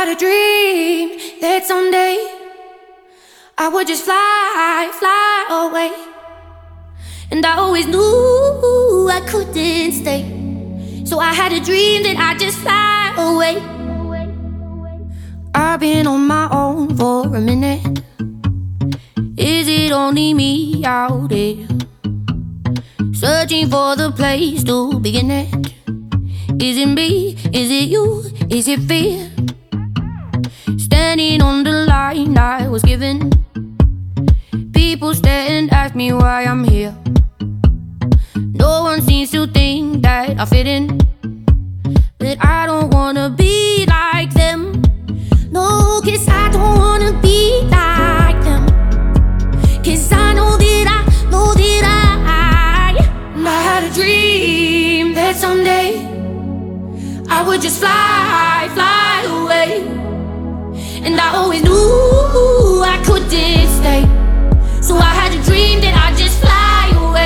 had a dream that someday I would just fly away. And I always knew I couldn't stay, so I had a dream that I'd just fly away. I've been on my own for a minute. Is it only me out there, searching for the place to begin it? Is it me? Is it you? Is it fear? Standing on the line I was given, people stare and ask me why I'm here. No one seems to think that I fit in, but I don't wanna be like them. No, 'cause I don't wanna be like them. 'Cause I know that I had a dream that someday I would just fly away. And I always knew I couldn't stay, so I had a dream that I'd just fly away.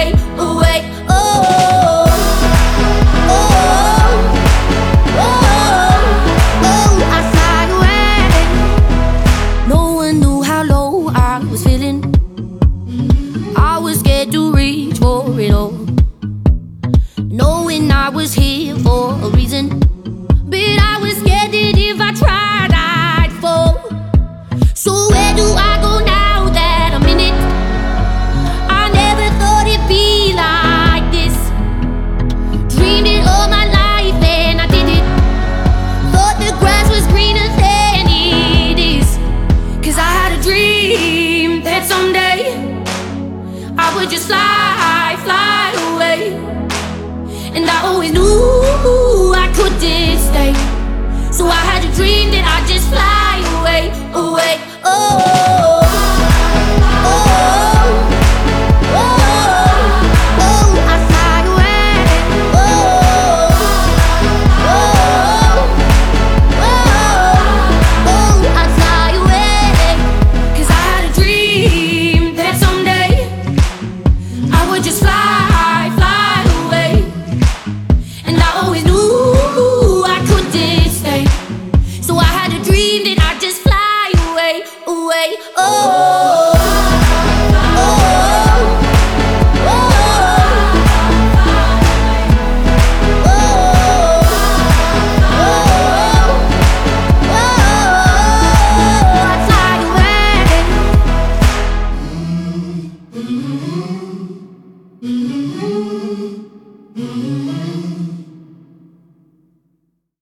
I fly away. No one knew how low I was feeling. I was scared to reach for it all, knowing I was here for a reason. But I was scared that if I tried, I'd fall. So where do I go now that I'm in it? I never thought it'd be like this. Dreamed it all my life and I did it. Thought the grass was greener than it is. 'Cause I had a dream that someday I would just fly away. And I always knew I couldn't stay, so I had a dream that I'd just fly away.